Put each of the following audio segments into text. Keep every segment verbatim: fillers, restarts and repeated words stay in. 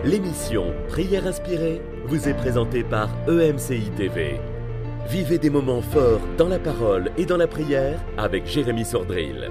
L'émission Prière inspirée vous est présentée par E M C I T V. Vivez des moments forts dans la parole et dans la prière avec Jérémy Sordrill.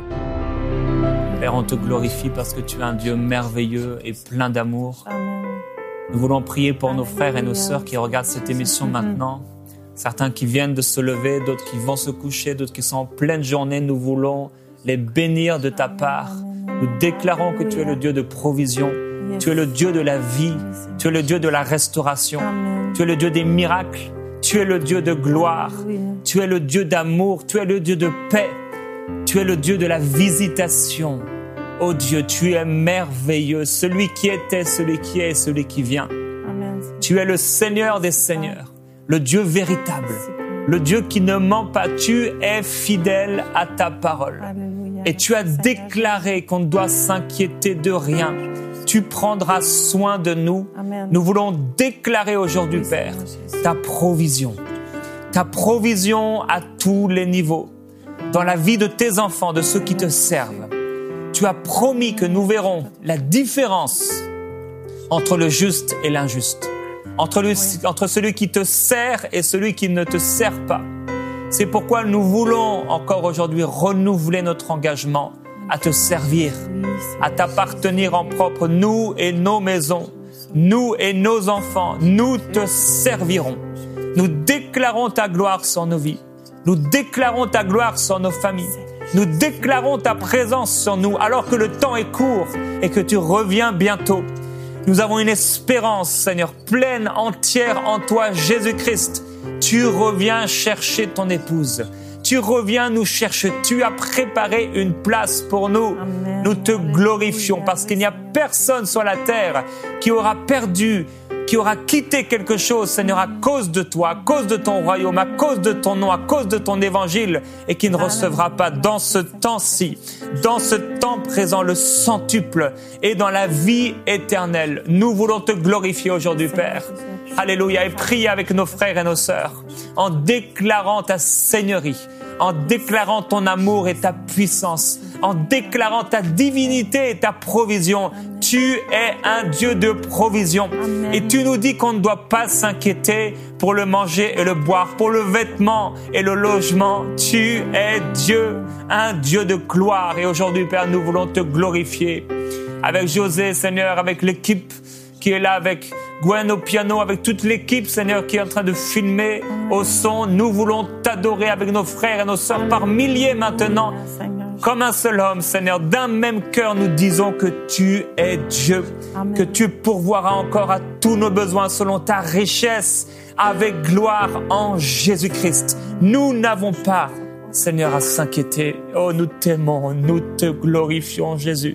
Père, on te glorifie parce que tu es un Dieu merveilleux et plein d'amour. Amen. Nous voulons prier pour nos frères et nos sœurs qui regardent cette émission maintenant. Certains qui viennent de se lever, d'autres qui vont se coucher, d'autres qui sont en pleine journée. Nous voulons les bénir de ta part. Nous déclarons que tu es le Dieu de provision. Tu es le Dieu de la vie. Tu es le Dieu de la restauration. Tu es le Dieu des miracles. Tu es le Dieu de gloire. Tu es le Dieu d'amour. Tu es le Dieu de paix. Tu es le Dieu de la visitation. Oh Dieu, tu es merveilleux, celui qui était, celui qui est, celui qui vient. Amen. Tu es le Seigneur des Seigneurs, le Dieu véritable, le Dieu qui ne ment pas. Tu es fidèle à ta parole. Alléluia. Et tu as déclaré qu'on ne doit s'inquiéter de rien. Tu prendras soin de nous. Amen. Nous voulons déclarer aujourd'hui, Père, ta provision. Ta provision à tous les niveaux. Dans la vie de tes enfants, de ceux qui te servent. Tu as promis que nous verrons la différence entre le juste et l'injuste, entre, le, entre celui qui te sert et celui qui ne te sert pas. C'est pourquoi nous voulons encore aujourd'hui renouveler notre engagement à te servir, à t'appartenir en propre, nous et nos maisons, nous et nos enfants, nous te servirons. Nous déclarons ta gloire sur nos vies, nous déclarons ta gloire sur nos familles. Nous déclarons ta présence sur nous alors que le temps est court et que tu reviens bientôt. Nous avons une espérance, Seigneur, pleine, entière en toi, Jésus-Christ. Tu reviens chercher ton épouse. Tu reviens nous chercher. Tu as préparé une place pour nous. Amen. Nous te glorifions parce qu'il n'y a personne sur la terre qui aura perdu, qui aura quitté quelque chose, Seigneur, à cause de toi, à cause de ton royaume, à cause de ton nom, à cause de ton évangile, et qui ne recevra pas dans ce temps-ci, dans ce temps présent, le centuple et dans la vie éternelle. Nous voulons te glorifier aujourd'hui, Père. Alléluia. Et prier avec nos frères et nos sœurs en déclarant ta seigneurie, en déclarant ton amour et ta puissance, en déclarant ta divinité et ta provision. Tu es un Dieu de provision. Amen. Et tu nous dis qu'on ne doit pas s'inquiéter pour le manger et le boire, pour le vêtement et le logement. Tu es Dieu, un Dieu de gloire. Et aujourd'hui, Père, nous voulons te glorifier. Avec José, Seigneur, avec l'équipe qui est là, avec Gwen au piano, avec toute l'équipe, Seigneur, qui est en train de filmer au son. Nous voulons t'adorer avec nos frères et nos sœurs par milliers maintenant. Comme un seul homme, Seigneur, d'un même cœur, nous disons que tu es Dieu, Amen. Que tu pourvoiras encore à tous nos besoins selon ta richesse, avec gloire en Jésus-Christ. Nous n'avons pas, Seigneur, à s'inquiéter. Oh, nous t'aimons, nous te glorifions, Jésus.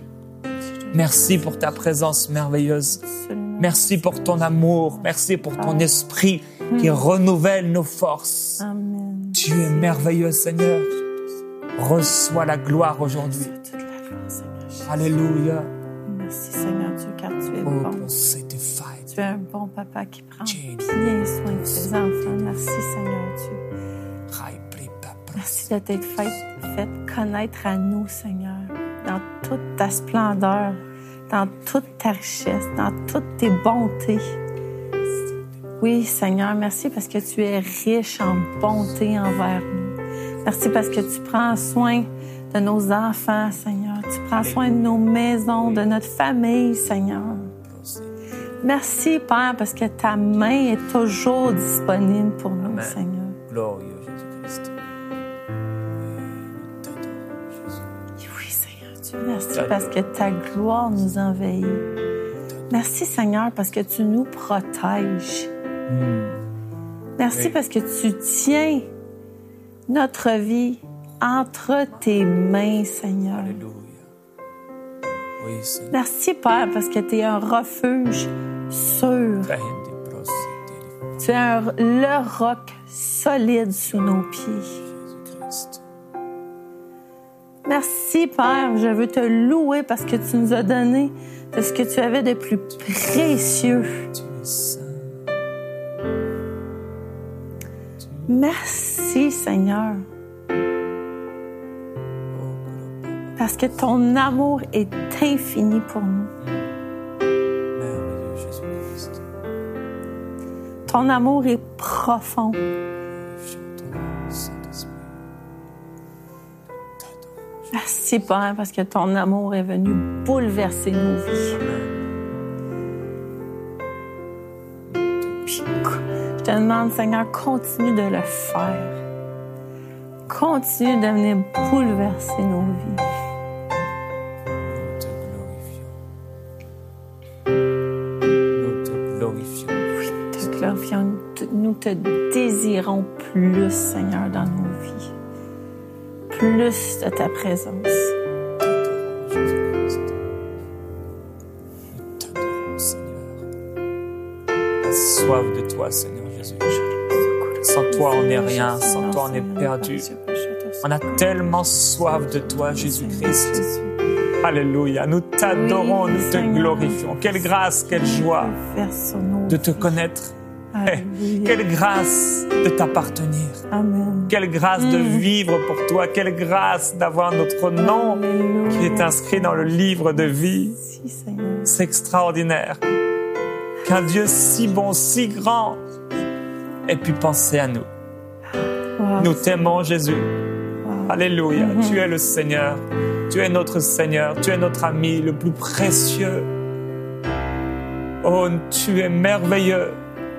Merci pour ta présence merveilleuse. Merci pour ton amour. Merci pour ton esprit qui renouvelle nos forces. Amen. Tu es merveilleux, Seigneur. Reçois la gloire aujourd'hui. Toute la gloire, Seigneur. Alléluia. Merci, Seigneur Dieu, car tu es Oh, bon. sanctified. Tu es un bon papa qui prend Jesus. bien soin de ses enfants. Merci, Seigneur Dieu. Merci de t'être fait, fait connaître à nous, Seigneur, dans toute ta splendeur, dans toute ta richesse, dans toutes tes bontés. Oui, Seigneur, merci parce que tu es riche en bonté envers nous. Merci parce que tu prends soin de nos enfants, Seigneur. Tu prends soin de nos maisons, de notre famille, Seigneur. Merci, Père, parce que ta main est toujours disponible pour nous, Amen. Seigneur. Glorieux Jésus-Christ. Oui, Seigneur Dieu, merci parce que ta gloire nous envahit. Merci, Seigneur, parce que tu nous protèges. Merci Oui. parce que tu tiens notre vie entre tes mains, Seigneur. Alléluia. Oui, Seigneur. Merci, Père, parce que tu es un refuge sûr. Tu es un- le roc solide sous nos pieds. Jésus-Christ. Merci, Père. Je veux te louer parce que tu nous as donné de ce que tu avais de plus précieux. Tu es saint. Merci, Seigneur. Parce que ton amour est infini pour nous. Merveilleux Jésus-Christ. Ton amour est profond. Merci, Père, parce que ton amour est venu bouleverser nos vies. Puis, je te demande, Seigneur, continue de le faire. Continue de venir bouleverser nos vies. Nous te glorifions. Oui, te glorifions. Nous te désirons plus, Seigneur, dans nos vies. Plus de ta présence. Nous t'adorons, Seigneur. La soif de toi, Seigneur Jésus. Sans toi, on n'est rien. Sans toi, on est perdu. On a tellement soif de toi, Jésus-Christ. Alléluia. Nous t'adorons, nous te glorifions. Quelle grâce, quelle joie de te connaître. Hey, quelle grâce de t'appartenir. Amen. Quelle grâce mm. de vivre pour toi. Quelle grâce d'avoir notre nom Alléluia. Qui est inscrit dans le livre de vie. Si, c'est extraordinaire. Qu'un Dieu si bon, si grand ait pu penser à nous. Wow. Nous t'aimons, Jésus. Wow. Alléluia. Mm-hmm. Tu es le Seigneur. Tu es notre Seigneur. Tu es notre ami le plus précieux. Oh, tu es merveilleux.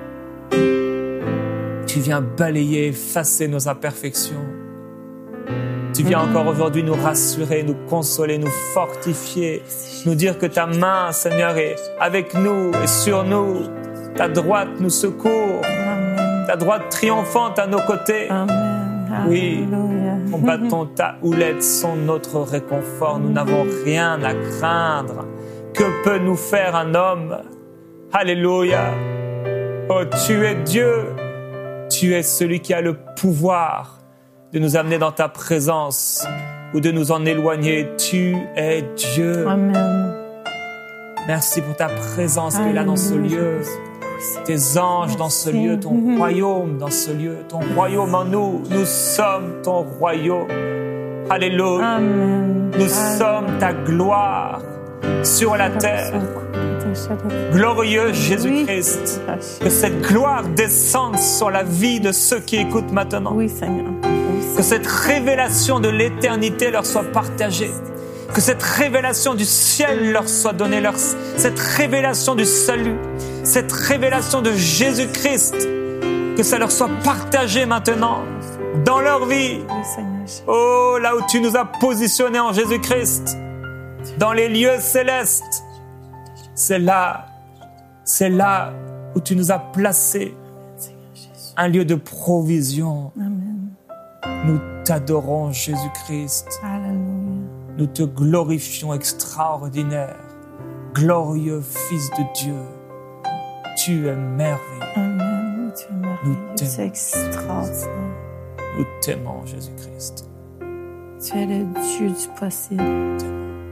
Tu viens balayer, effacer nos imperfections. Tu viens encore aujourd'hui nous rassurer, nous consoler, nous fortifier, nous dire que ta main, Seigneur, est avec nous et sur nous. Ta droite nous secourt. Amen. Ta droite triomphante à nos côtés. Amen. Oui, ton bâton, ta houlette sont notre réconfort. Nous n'avons rien à craindre. Que peut nous faire un homme? Alléluia. Oh, tu es Dieu. Tu es celui qui a le pouvoir de nous amener dans ta présence ou de nous en éloigner. Tu es Dieu. Amen. Merci pour ta présence qui est là dans ce lieu. Tes anges dans ce lieu, ton mm-hmm. royaume dans ce lieu, ton royaume en nous. Nous sommes ton royaume. Alléluia. Amen. Nous Amen. Sommes ta gloire sur la terre. Glorieux Jésus-Christ, oui. Que cette gloire descende sur la vie de ceux qui écoutent maintenant. Oui, Seigneur. Oui, Seigneur. Que cette révélation de l'éternité leur soit partagée. Que cette révélation du ciel leur soit donnée. Leur... Cette révélation du salut, cette révélation de Jésus-Christ, que ça leur soit partagé maintenant dans leur vie. Oui, Seigneur. Oh, là où tu nous as positionnés en Jésus-Christ, dans les lieux célestes. C'est là, c'est là où tu nous as placés, un lieu de provision. Amen. Nous t'adorons, Jésus-Christ. Alléluia. Nous te glorifions, extraordinaire, glorieux Fils de Dieu. Tu es merveilleux. Amen. Tu es merveilleux. Nous t'aimons. C'est extraordinaire. Nous t'aimons, Jésus-Christ. Tu es le Dieu du possible. Nous t'aimons.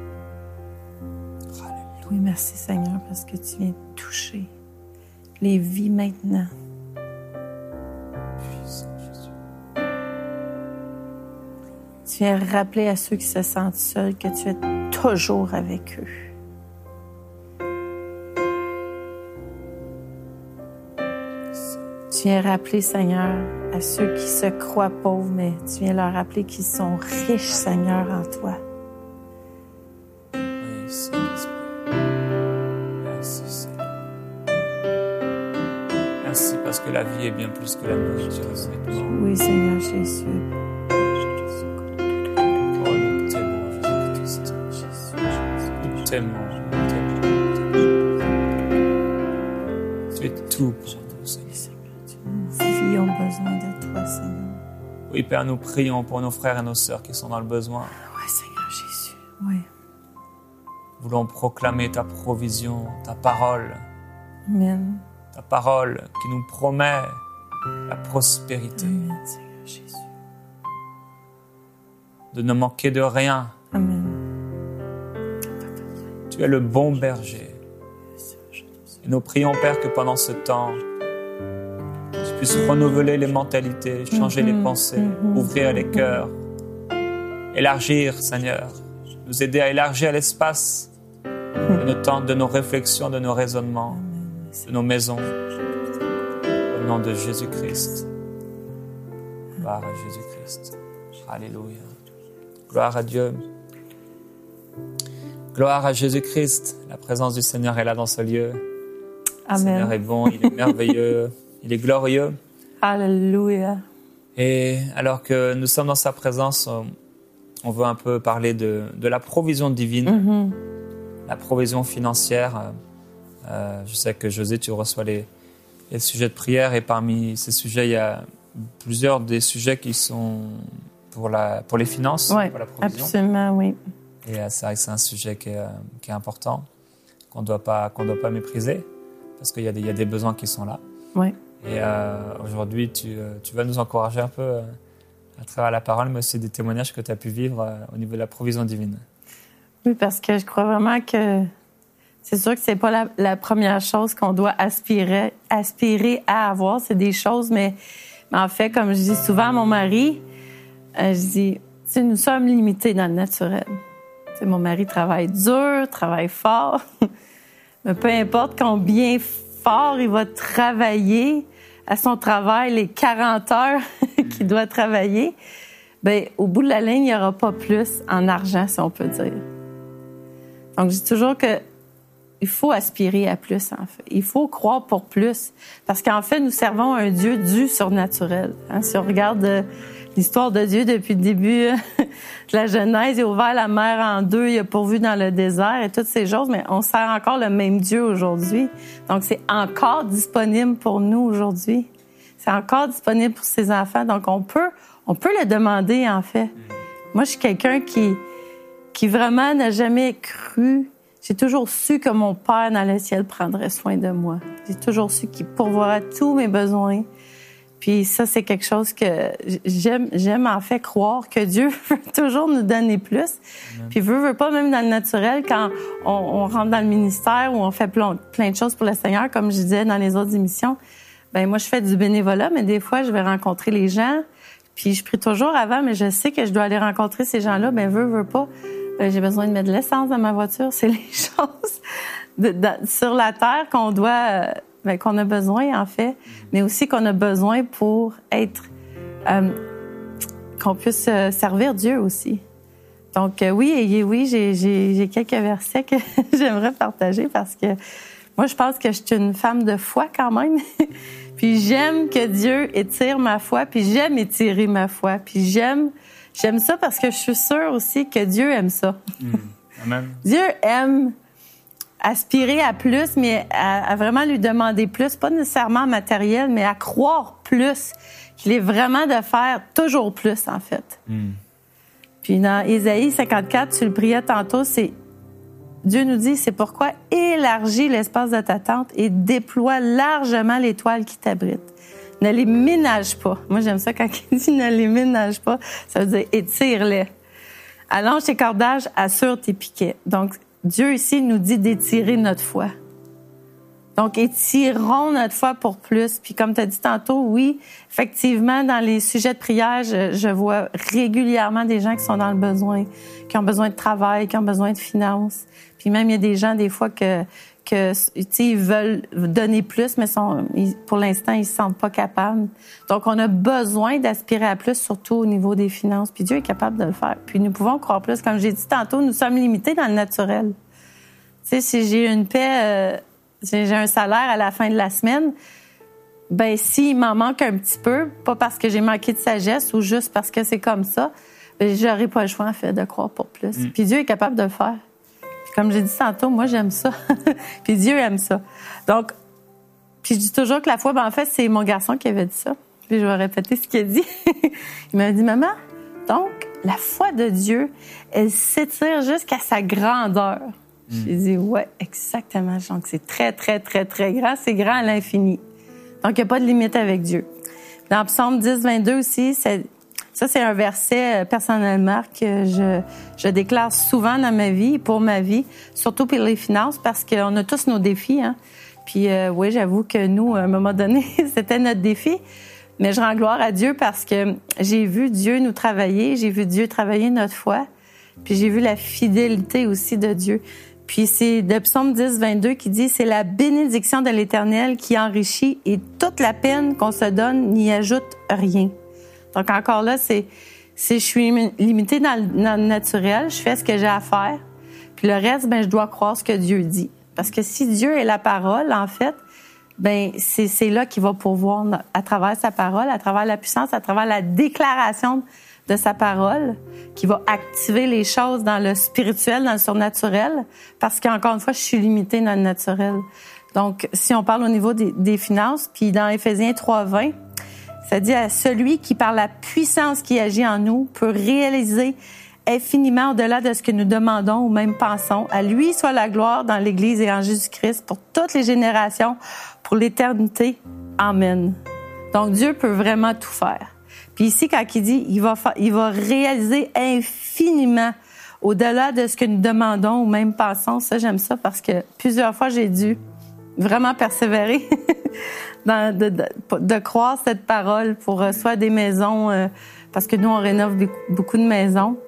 Oui, merci Seigneur, parce que tu viens toucher les vies maintenant. Tu viens rappeler à ceux qui se sentent seuls que tu es toujours avec eux. Tu viens rappeler, Seigneur, à ceux qui se croient pauvres, mais tu viens leur rappeler qu'ils sont riches, Seigneur, en toi. Parce que la vie est bien plus que la nourriture. Oui, Seigneur Jésus. Oh, nous t'aimons, Jésus-Christ. Nous t'aimons, nous t'aimons. Tu es tout pour nous, Seigneur. Nos vies ont besoin de toi, Seigneur. Oui, Père, nous prions pour nos frères et nos sœurs qui sont dans le besoin. Oui, Seigneur Jésus. Oui. Nous voulons proclamer ta provision, ta parole. Amen. Ta parole qui nous promet la prospérité. Amen, Seigneur Jésus. De ne manquer de rien. Amen. Tu es le bon berger. Et nous prions, Père, que pendant ce temps, tu puisses renouveler les mentalités, changer mm-hmm. les pensées, mm-hmm. ouvrir les cœurs, élargir, Seigneur, nous aider à élargir l'espace de nos temps, de nos réflexions, de nos raisonnements, de nos maisons. Au nom de Jésus-Christ. Gloire à Jésus-Christ. Alléluia. Gloire à Dieu. Gloire à Jésus-Christ. La présence du Seigneur est là dans ce lieu. Amen. Le Seigneur est bon, il est merveilleux, il est glorieux. Alléluia. Et alors que nous sommes dans sa présence, on veut un peu parler de, de la provision divine, mm-hmm. la provision financière. Euh, je sais que José, tu reçois les, les sujets de prière et parmi ces sujets, il y a plusieurs des sujets qui sont pour, la, pour les finances, ouais, pour la provision. Absolument, oui. Et euh, c'est vrai que c'est un sujet qui est, euh, qui est important, qu'on ne doit pas, qu'on doit pas mépriser, parce qu'il y a des, il y a des besoins qui sont là. Oui. Et euh, aujourd'hui, tu, tu vas nous encourager un peu euh, à travers la parole, mais aussi des témoignages que tu as pu vivre euh, au niveau de la provision divine. Oui, parce que je crois vraiment que c'est sûr que c'est pas la, la première chose qu'on doit aspirer, aspirer à avoir. C'est des choses, mais, mais en fait, comme je dis souvent à mon mari, euh, je dis, tu sais, nous sommes limités dans le naturel. Tu sais, mon mari travaille dur, travaille fort, mais peu importe combien fort il va travailler à son travail, les quarante heures qu'il doit travailler, bien, au bout de la ligne, il n'y aura pas plus en argent, si on peut dire. Donc, je dis toujours que il faut aspirer à plus, en fait. Il faut croire pour plus. Parce qu'en fait, nous servons un Dieu du surnaturel. Hein? Si on regarde euh, l'histoire de Dieu depuis le début euh, de la Genèse, il a ouvert la mer en deux, il a pourvu dans le désert et toutes ces choses, mais on sert encore le même Dieu aujourd'hui. Donc, c'est encore disponible pour nous aujourd'hui. C'est encore disponible pour ses enfants. Donc, on peut, on peut le demander, en fait. Moi, je suis quelqu'un qui, qui vraiment n'a jamais cru. J'ai toujours su que mon Père dans le ciel prendrait soin de moi. J'ai toujours su qu'il pourvoira tous mes besoins. Puis ça, c'est quelque chose que j'aime, j'aime en fait croire que Dieu veut toujours nous donner plus. Amen. Puis veut, veut pas, même dans le naturel, quand on, on rentre dans le ministère ou on fait plein, plein de choses pour le Seigneur, comme je disais dans les autres émissions, ben moi, je fais du bénévolat, mais des fois, je vais rencontrer les gens. Puis je prie toujours avant, mais je sais que je dois aller rencontrer ces gens-là. Ben veut, veut pas. Ben, j'ai besoin de mettre de l'essence dans ma voiture. C'est les choses de, de, sur la terre qu'on doit, ben, qu'on a besoin, en fait, mais aussi qu'on a besoin pour être, euh, qu'on puisse servir Dieu aussi. Donc, euh, oui, et oui, j'ai, j'ai, j'ai quelques versets que j'aimerais partager parce que moi, je pense que je suis une femme de foi quand même. Puis j'aime que Dieu étire ma foi, puis j'aime étirer ma foi, puis j'aime J'aime ça parce que je suis sûre aussi que Dieu aime ça. Mmh. Amen. Dieu aime aspirer à plus, mais à, à vraiment lui demander plus, pas nécessairement matériel, mais à croire plus, qu'il est vraiment de faire toujours plus, en fait. Mmh. Puis dans Ésaïe cinquante-quatre, tu le priais tantôt, c'est Dieu nous dit, c'est pourquoi élargis l'espace de ta tente et déploie largement les toiles qui t'abritent. Ne les ménage pas. Moi, j'aime ça quand il dit ne les ménage pas. Ça veut dire étire-les. Allonge tes cordages, assure tes piquets. Donc, Dieu ici nous dit d'étirer notre foi. Donc, étirons notre foi pour plus. Puis, comme tu as dit tantôt, oui, effectivement, dans les sujets de prière, je, je vois régulièrement des gens qui sont dans le besoin, qui ont besoin de travail, qui ont besoin de finances. Puis même, il y a des gens, des fois, que que tu sais, ils veulent donner plus, mais sont, ils, pour l'instant, ils se sentent pas capables. Donc, on a besoin d'aspirer à plus, surtout au niveau des finances. Puis Dieu est capable de le faire. Puis nous pouvons croire plus. Comme j'ai dit tantôt, nous sommes limités dans le naturel. Tu sais, si j'ai une paie, euh, si j'ai un salaire à la fin de la semaine, ben s'il m'en manque un petit peu, pas parce que j'ai manqué de sagesse ou juste parce que c'est comme ça, ben j'aurais pas le choix, en fait, de croire pour plus. Mm. Puis Dieu est capable de le faire. Comme j'ai dit tantôt, moi, j'aime ça. Puis Dieu aime ça. Donc, puis je dis toujours que la foi, ben en fait, c'est mon garçon qui avait dit ça. Puis je vais répéter ce qu'il a dit. Il m'a dit, maman, donc, la foi de Dieu, elle s'étire jusqu'à sa grandeur. Mm. J'ai dit, ouais, exactement. Donc, c'est très, très, très, très grand. C'est grand à l'infini. Donc, il n'y a pas de limite avec Dieu. Dans Psaume dix, vingt-deux aussi, c'est... Ça, c'est un verset, personnellement, que je, je déclare souvent dans ma vie, pour ma vie, surtout pour les finances, parce qu'on a tous nos défis. Hein. Puis euh, oui, j'avoue que nous, à un moment donné, c'était notre défi. Mais je rends gloire à Dieu parce que j'ai vu Dieu nous travailler, j'ai vu Dieu travailler notre foi, puis j'ai vu la fidélité aussi de Dieu. Puis c'est de Psaume dix, vingt-deux qui dit « C'est la bénédiction de l'Éternel qui enrichit et toute la peine qu'on se donne n'y ajoute rien. » Donc encore là, c'est, c'est je suis limitée dans le, dans le naturel, je fais ce que j'ai à faire. Puis le reste, ben je dois croire ce que Dieu dit. Parce que si Dieu est la parole, en fait, ben c'est, c'est là qu'il va pourvoir à travers sa parole, à travers la puissance, à travers la déclaration de sa parole, qui va activer les choses dans le spirituel, dans le surnaturel, parce qu'encore une fois, je suis limitée dans le naturel. Donc, si on parle au niveau des, des finances, puis dans Éphésiens trois, vingt, ça dit à celui qui, par la puissance qui agit en nous, peut réaliser infiniment au-delà de ce que nous demandons ou même pensons. À lui soit la gloire dans l'Église et en Jésus-Christ pour toutes les générations, pour l'éternité. Amen. Donc, Dieu peut vraiment tout faire. Puis ici, quand il dit, il va, fa- il va réaliser infiniment au-delà de ce que nous demandons ou même pensons. Ça, j'aime ça parce que plusieurs fois, j'ai dû vraiment persévérer dans, de, de, de croire cette parole pour euh, soit des maisons, euh, parce que nous, on rénove beaucoup de maisons.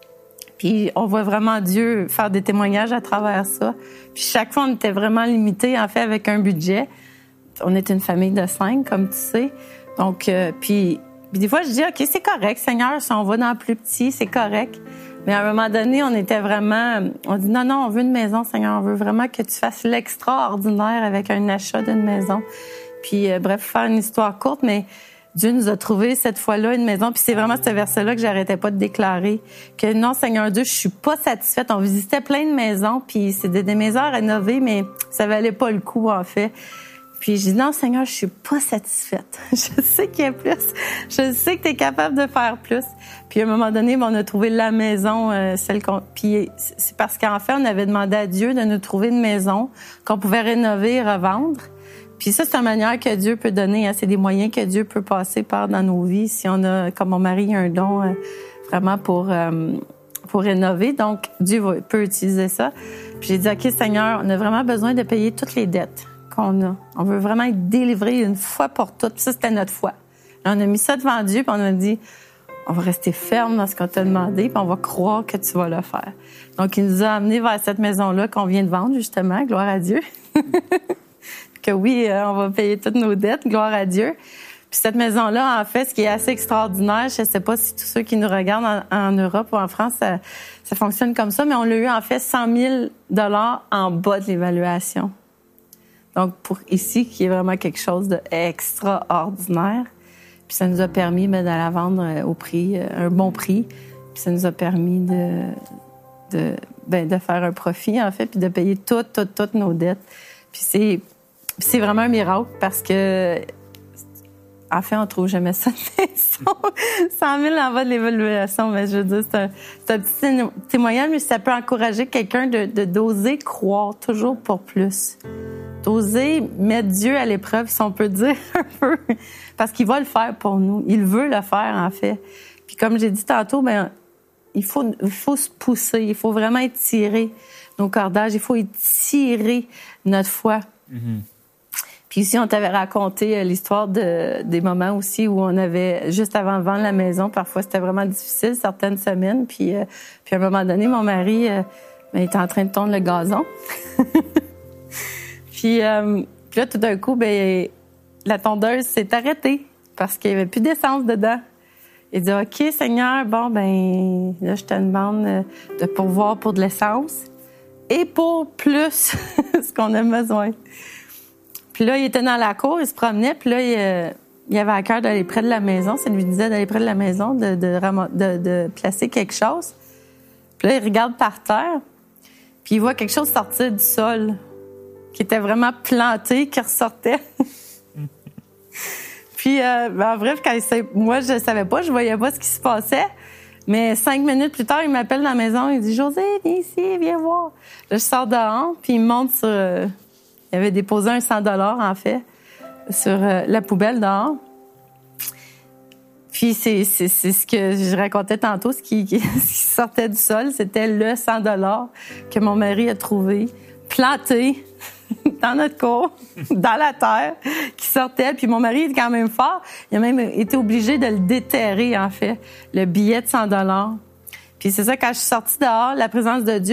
Puis on voit vraiment Dieu faire des témoignages à travers ça. Puis chaque fois, on était vraiment limité, en fait, avec un budget. On est une famille de cinq, comme tu sais. Donc, euh, puis... Puis des fois, je dis, OK, c'est correct, Seigneur, si on va dans le plus petit, c'est correct. Mais à un moment donné, on était vraiment... On dit, non, non, on veut une maison, Seigneur. On veut vraiment que tu fasses l'extraordinaire avec un achat d'une maison. Puis, euh, bref, faire une histoire courte, mais Dieu nous a trouvé cette fois-là une maison. Puis c'est vraiment ce verset-là que j'arrêtais pas de déclarer. Que non, Seigneur Dieu, je suis pas satisfaite. On visitait plein de maisons, puis c'était des maisons rénovées, mais ça valait pas le coup, en fait. Puis je dis, non, Seigneur, je suis pas satisfaite. Je sais qu'il y a plus. Je sais que tu es capable de faire plus. Puis à un moment donné, on a trouvé la maison, euh, celle qu'on... Puis c'est parce qu'en fait, on avait demandé à Dieu de nous trouver une maison qu'on pouvait rénover et revendre. Puis ça, c'est une manière que Dieu peut donner. Hein. C'est des moyens que Dieu peut passer par dans nos vies. Si on a, comme mon mari, un don euh, vraiment pour, euh, pour rénover. Donc, Dieu va, peut utiliser ça. Puis j'ai dit, OK, Seigneur, on a vraiment besoin de payer toutes les dettes qu'on a. On veut vraiment être délivré une fois pour toutes. Puis ça, c'était notre foi. Là, on a mis ça devant Dieu, puis on a dit, on va rester ferme dans ce qu'on t'a demandé, puis on va croire que tu vas le faire. Donc, il nous a amenés vers cette maison-là qu'on vient de vendre, justement, gloire à Dieu. Que oui, on va payer toutes nos dettes, gloire à Dieu. Puis cette maison-là, en fait, ce qui est assez extraordinaire, je ne sais pas si tous ceux qui nous regardent en, en Europe ou en France, ça, ça fonctionne comme ça, mais on l'a eu, en fait, cent mille dollars en bas de l'évaluation. Donc, pour ici, qui est vraiment quelque chose d'extraordinaire. Puis ça nous a permis ben, de la vendre au prix, un bon prix. Puis ça nous a permis de, de, ben, de faire un profit, en fait, puis de payer toutes, toutes, toutes nos dettes. Puis c'est, c'est vraiment un miracle parce que, en fait, on trouve jamais ça de maison. cent mille en bas de l'évaluation, mais je veux dire, c'est un, c'est un petit témoignage, mais ça peut encourager quelqu'un de, de d'oser croire toujours pour plus. D'oser mettre Dieu à l'épreuve, si on peut dire un peu, parce qu'il va le faire pour nous. Il veut le faire, en fait. Puis comme j'ai dit tantôt, ben il faut, il faut se pousser, il faut vraiment étirer nos cordages, il faut étirer notre foi. Mm-hmm. Puis ici, on t'avait raconté l'histoire de, des moments aussi où on avait, juste avant de vendre la maison, parfois c'était vraiment difficile, certaines semaines. Puis, euh, puis à un moment donné, mon mari euh, ben, était en train de tondre le gazon. Puis, euh, puis là, tout d'un coup, ben, la tondeuse s'est arrêtée parce qu'il n'y avait plus d'essence dedans. Il dit, OK, Seigneur, bon, ben, là, je te demande de pourvoir pour de l'essence et pour plus ce qu'on a besoin. Puis là, il était dans la cour, il se promenait, puis là, il, euh, il avait à cœur d'aller près de la maison. Ça lui disait d'aller près de la maison, de, de, de, de placer quelque chose. Puis là, il regarde par terre, puis il voit quelque chose sortir du sol, qui était vraiment planté, qui ressortait. Puis, euh, ben, en bref, quand il s'est... moi, je savais pas, je voyais pas ce qui se passait. Mais cinq minutes plus tard, il m'appelle dans la maison, il dit « José, viens ici, viens voir. » Là, je sors dehors, puis il me montre sur... Euh, il avait déposé un cent dollars, en fait, sur euh, la poubelle dehors. Puis c'est, c'est, c'est ce que je racontais tantôt, ce qui, ce qui sortait du sol, c'était le cent dollars que mon mari a trouvé, planté dans notre cour, dans la terre, qui sortait. Puis mon mari est quand même fort. Il a même été obligé de le déterrer, en fait, le billet de cent dollars. Puis c'est ça, quand je suis sortie dehors, la présence de Dieu,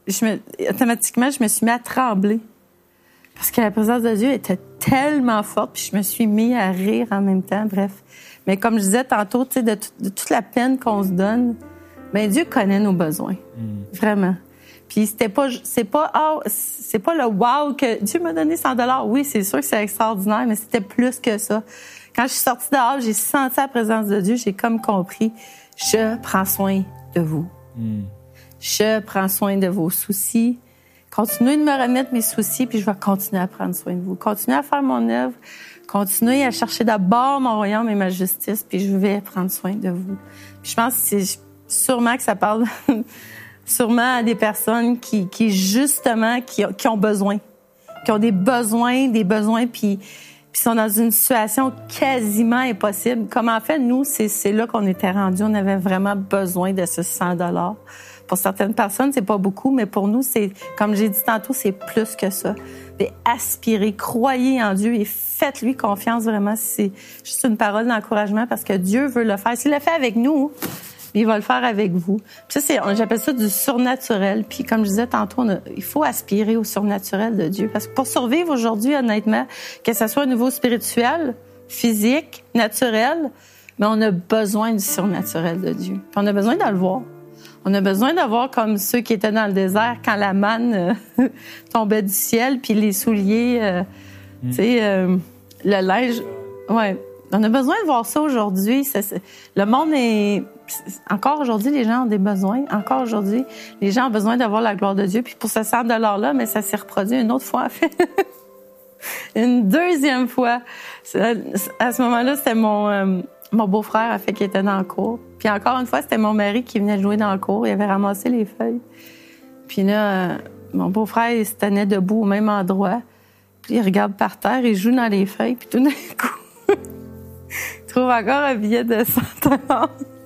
je me, automatiquement, je me suis mis à trembler. Parce que la présence de Dieu était tellement forte, puis je me suis mis à rire en même temps, bref. Mais comme je disais tantôt, tu sais, de, de toute la peine qu'on se donne, ben Dieu connaît nos besoins. Mm. Vraiment. Puis c'était pas, c'est pas, oh, c'est pas le wow que Dieu m'a donné cent dollars. Oui, c'est sûr que c'est extraordinaire, mais c'était plus que ça. Quand je suis sortie dehors, j'ai senti la présence de Dieu, j'ai comme compris, je prends soin de vous. Mm. Je prends soin de vos soucis. Continuez de me remettre mes soucis, puis je vais continuer à prendre soin de vous. Continuez à faire mon œuvre. Continuez à chercher d'abord mon royaume et ma justice, puis je vais prendre soin de vous. Puis je pense que c'est sûrement que ça parle sûrement à des personnes qui, qui justement, qui, qui ont besoin, qui ont des besoins, des besoins, puis, puis sont dans une situation quasiment impossible. Comme en fait, nous, c'est, c'est là qu'on était rendus. On avait vraiment besoin de ce cent dollars. Pour certaines personnes, c'est pas beaucoup, mais pour nous, c'est, comme j'ai dit tantôt, c'est plus que ça. Et aspirez, croyez en Dieu et faites-lui confiance vraiment. C'est juste une parole d'encouragement parce que Dieu veut le faire. S'il le fait avec nous, il va le faire avec vous. Puis ça, c'est, j'appelle ça du surnaturel. Puis comme je disais tantôt, on a, il faut aspirer au surnaturel de Dieu. Parce que pour survivre aujourd'hui, honnêtement, que ce soit au niveau spirituel, physique, naturel, mais on a besoin du surnaturel de Dieu. Puis on a besoin de le voir. On a besoin d'avoir comme ceux qui étaient dans le désert quand la manne euh, tombait du ciel, puis les souliers, euh, mm. tu sais, euh, le linge. Ouais, on a besoin de voir ça aujourd'hui. C'est, c'est, le monde est... Encore aujourd'hui, les gens ont des besoins. Encore aujourd'hui, les gens ont besoin d'avoir la gloire de Dieu. Puis pour ce cent dollars-là, mais ça s'est reproduit une autre fois, en fait. Une deuxième fois. À ce moment-là, c'était mon... Euh, Mon beau-frère a fait qu'il était dans le cours. Puis encore une fois, c'était mon mari qui venait jouer dans le cours. Il avait ramassé les feuilles. Puis là, euh, mon beau-frère, il se tenait debout au même endroit. Puis il regarde par terre, il joue dans les feuilles. Puis tout d'un coup, il trouve encore un billet de cent dollars.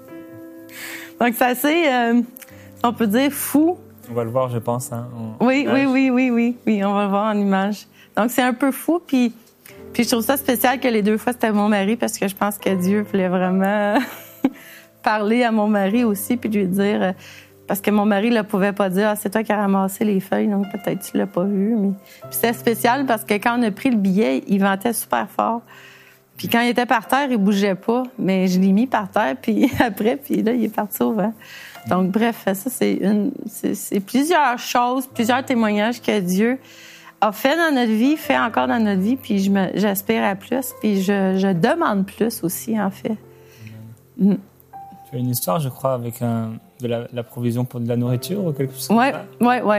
Donc c'est assez, euh, on peut dire, fou. On va le voir, je pense. Hein, oui, oui, oui, oui, oui, oui. On va le voir en image. Donc c'est un peu fou. Puis... Puis je trouve ça spécial que les deux fois, c'était mon mari parce que je pense que Dieu voulait vraiment parler à mon mari aussi puis lui dire... Parce que mon mari ne pouvait pas dire « Ah, c'est toi qui as ramassé les feuilles, donc peut-être tu l'as pas vu. » Mais puis c'était spécial parce que quand on a pris le billet, il ventait super fort. Puis quand il était par terre, il bougeait pas. Mais je l'ai mis par terre, puis après, puis là, il est parti au vent. Donc bref, ça, c'est une... C'est, c'est plusieurs choses, plusieurs témoignages que Dieu... a fait dans notre vie, fait encore dans notre vie, puis je me, j'aspire à plus, puis je, je demande plus aussi, en fait. Mmh. Tu as une histoire, je crois, avec un, de la, la provision pour de la nourriture ou quelque chose comme ouais, ça? Oui, oui, oui.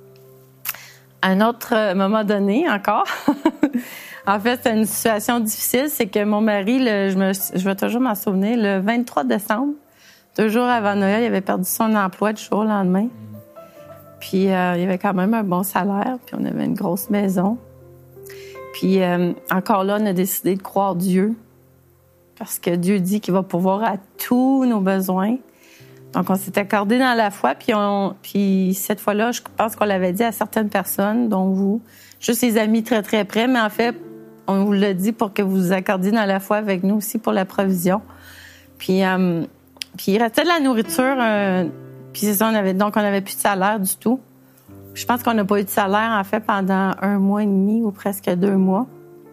À un autre moment donné, encore, en fait, c'était une situation difficile, c'est que mon mari, le, je, me, je vais toujours m'en souvenir, le vingt-trois décembre, deux jours avant Noël, il avait perdu son emploi du jour au lendemain. Mmh. Puis, euh, il y avait quand même un bon salaire, puis on avait une grosse maison. Puis, euh, encore là, on a décidé de croire Dieu, parce que Dieu dit qu'il va pourvoir à tous nos besoins. Donc, on s'est accordé dans la foi, puis, on, puis cette fois-là, je pense qu'on l'avait dit à certaines personnes, dont vous, juste les amis très, très près, mais en fait, on vous l'a dit pour que vous vous accordiez dans la foi avec nous aussi pour la provision. Puis, euh, puis il restait de la nourriture... Euh, Puis c'est ça, on avait, donc on n'avait plus de salaire du tout. Je pense qu'on n'a pas eu de salaire, en fait, pendant un mois et demi ou presque deux mois.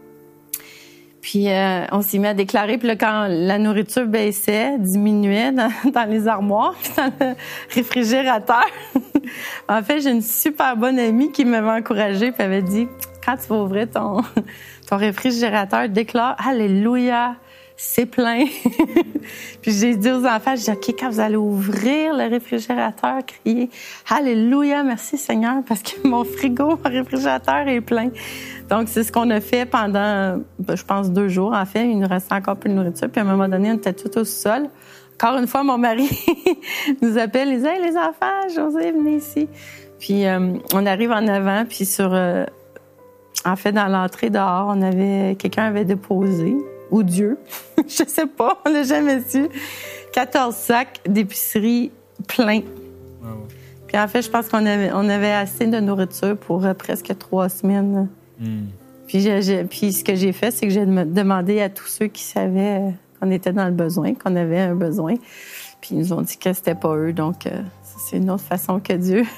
Puis euh, on s'est mis à déclarer. Puis là, quand la nourriture baissait, diminuait dans, dans les armoires, puis dans le réfrigérateur, en fait, j'ai une super bonne amie qui m'avait encouragée, puis avait dit, quand tu vas ouvrir ton, ton réfrigérateur, déclare « Alléluia ». C'est plein. Puis j'ai dit aux enfants, j'ai dit, OK, quand vous allez ouvrir le réfrigérateur, criez « Alléluia, merci Seigneur », parce que mon frigo, mon réfrigérateur est plein. Donc, c'est ce qu'on a fait pendant, je pense, deux jours, en fait. Il nous restait encore plus de nourriture. Puis à un moment donné, on était tout au sol. Encore une fois, mon mari nous appelle, il dit « Hey, les enfants, José, venez ici. » Puis euh, on arrive en avant, puis sur... Euh, en fait, dans l'entrée dehors, on avait... Quelqu'un avait déposé... ou Dieu, je sais pas, on n'a jamais su, quatorze sacs d'épicerie pleins. Wow. Puis en fait, je pense qu'on avait, on avait assez de nourriture pour euh, presque trois semaines. Mm. Puis, j'ai, j'ai, puis ce que j'ai fait, c'est que j'ai demandé à tous ceux qui savaient euh, qu'on était dans le besoin, qu'on avait un besoin. Puis ils nous ont dit que c'était pas eux, donc euh, c'est une autre façon que Dieu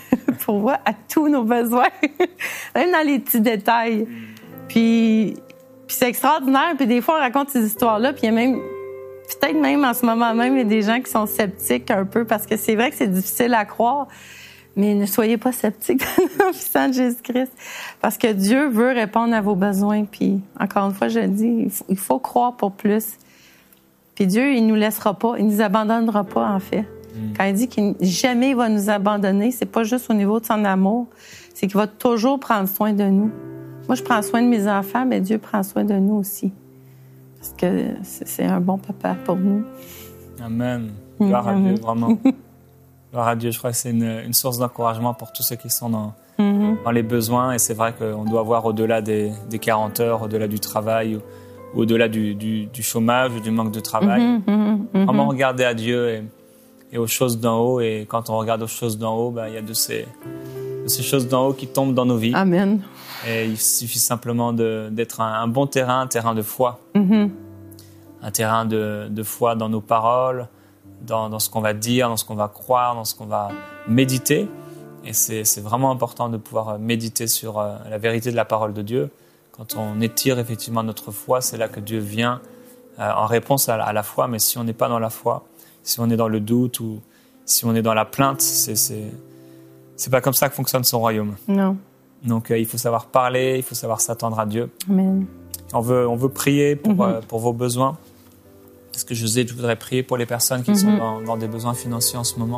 pourvoit à tous nos besoins, même dans les petits détails. Puis, puis c'est extraordinaire. Puis des fois, on raconte ces histoires-là, puis il y a même, peut-être même en ce moment même, il y a des gens qui sont sceptiques un peu, parce que c'est vrai que c'est difficile à croire, mais ne soyez pas sceptiques dans le nom puissant de Jésus-Christ, parce que Dieu veut répondre à vos besoins. Puis, encore une fois, je le dis, il faut, il faut croire pour plus. Puis Dieu, il nous laissera pas, il nous abandonnera pas, en fait. Mm. Quand il dit qu'il jamais il va nous abandonner, c'est pas juste au niveau de son amour, c'est qu'il va toujours prendre soin de nous. Moi, je prends soin de mes enfants, mais Dieu prend soin de nous aussi. Parce que c'est un bon papa pour nous. Amen. Gloire mm. à Dieu, vraiment. Gloire à Dieu. Je crois que c'est une, une source d'encouragement pour tous ceux qui sont dans, mm-hmm. dans les besoins. Et c'est vrai qu'on doit voir au-delà des, des quarante heures, au-delà du travail, ou, au-delà du, du, du chômage ou du manque de travail. Mm-hmm, mm-hmm. Vraiment regarder à Dieu et, et aux choses d'en haut. Et quand on regarde aux choses d'en haut, ben, il y a de ces, de ces choses d'en haut qui tombent dans nos vies. Amen. Et il suffit simplement de, d'être un, un bon terrain, un terrain de foi. Mm-hmm. Un terrain de, de foi dans nos paroles, dans, dans ce qu'on va dire, dans ce qu'on va croire, dans ce qu'on va méditer. Et c'est, c'est vraiment important de pouvoir méditer sur euh, la vérité de la parole de Dieu. Quand on étire effectivement notre foi, c'est là que Dieu vient euh, en réponse à, à la foi. Mais si on n'est pas dans la foi, si on est dans le doute ou si on est dans la plainte, c'est, c'est, c'est pas comme ça que fonctionne son royaume. Non. Donc euh, il faut savoir parler, il faut savoir s'attendre à Dieu. Amen. On veut, on veut prier pour, Mm-hmm. euh, pour vos besoins. Est-ce que José, tu voudrais prier pour les personnes qui mm-hmm. sont dans, dans des besoins financiers en ce moment?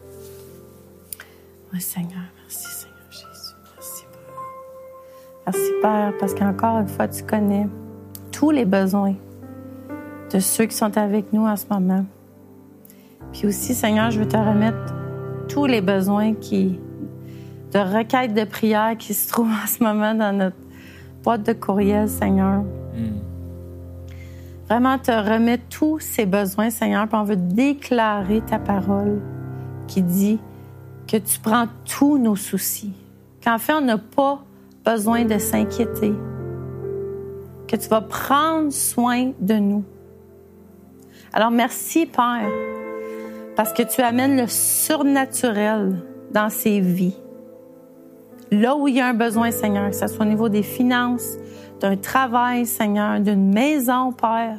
Oui, Seigneur. Merci, Seigneur Jésus. Merci, Père. Merci, Père, parce qu'encore une fois, tu connais tous les besoins de ceux qui sont avec nous en ce moment. Puis aussi, Seigneur, je veux te remettre tous les besoins qui, de requêtes de prière qui se trouvent en ce moment dans notre boîte de courriel, Seigneur. Mm. Vraiment te remettre tous ces besoins, Seigneur, puis on veut déclarer ta parole qui dit que tu prends tous nos soucis, qu'en fait, on n'a pas besoin de s'inquiéter, que tu vas prendre soin de nous. Alors, merci, Père, parce que tu amènes le surnaturel dans ces vies. Là où il y a un besoin, Seigneur, que ce soit au niveau des finances, d'un travail, Seigneur, d'une maison, Père.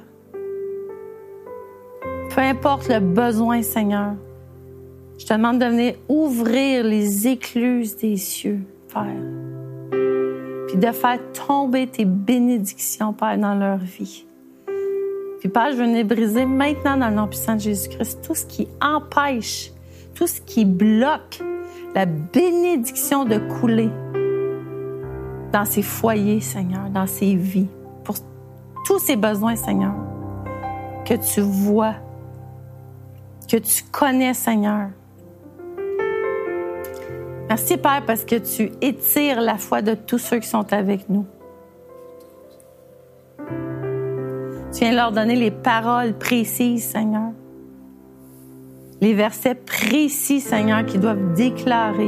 Peu importe le besoin, Seigneur, je te demande de venir ouvrir les écluses des cieux, Père, puis de faire tomber tes bénédictions, Père, dans leur vie. Puis, Père, je veux venir briser maintenant, dans le nom puissant de Jésus-Christ, tout ce qui empêche, tout ce qui bloque la bénédiction de couler dans ces foyers, Seigneur, dans ces vies, pour tous ces besoins, Seigneur, que tu vois, que tu connais, Seigneur. Merci, Père, parce que tu étires la foi de tous ceux qui sont avec nous. Tu viens leur donner les paroles précises, Seigneur. Les versets précis, Seigneur, qu'ils doivent déclarer.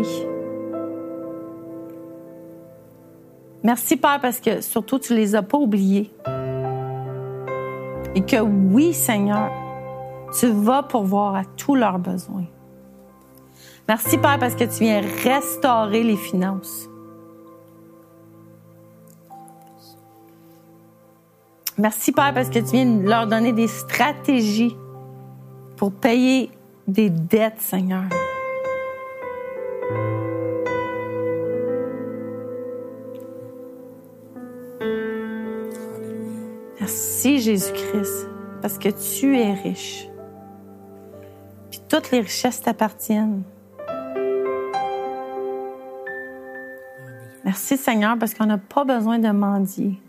Merci, Père, parce que surtout, tu ne les as pas oubliés. Et que oui, Seigneur, tu vas pourvoir à tous leurs besoins. Merci, Père, parce que tu viens restaurer les finances. Merci, Père, parce que tu viens leur donner des stratégies pour payer des dettes, Seigneur. Merci, Jésus-Christ, parce que tu es riche. Puis toutes les richesses t'appartiennent. Merci, Seigneur, parce qu'on n'a pas besoin de mendier.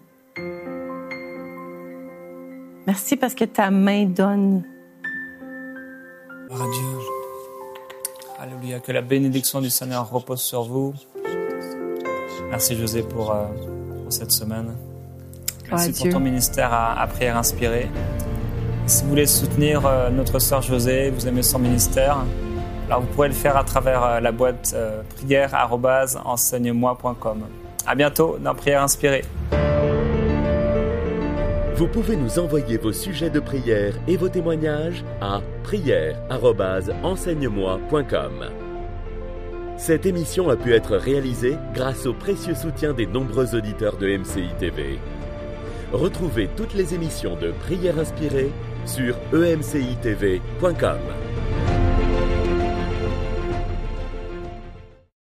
Merci parce que ta main donne. Gloire à Dieu. Alléluia. Que la bénédiction du Seigneur repose sur vous. Merci, José, pour, euh, pour cette semaine. Merci pour ton ministère à, à Prière Inspirée. Si vous voulez soutenir euh, notre sœur José, vous aimez son ministère, alors vous pourrez le faire à travers euh, la boîte euh, prière arobase enseigne moi point com. À bientôt dans Prière Inspirée. Vous pouvez nous envoyer vos sujets de prière et vos témoignages à prière arobase enseigne moi point com. Cette émission a pu être réalisée grâce au précieux soutien des nombreux auditeurs de M C I T V. Retrouvez toutes les émissions de Prières inspirées sur e m c i t v point com.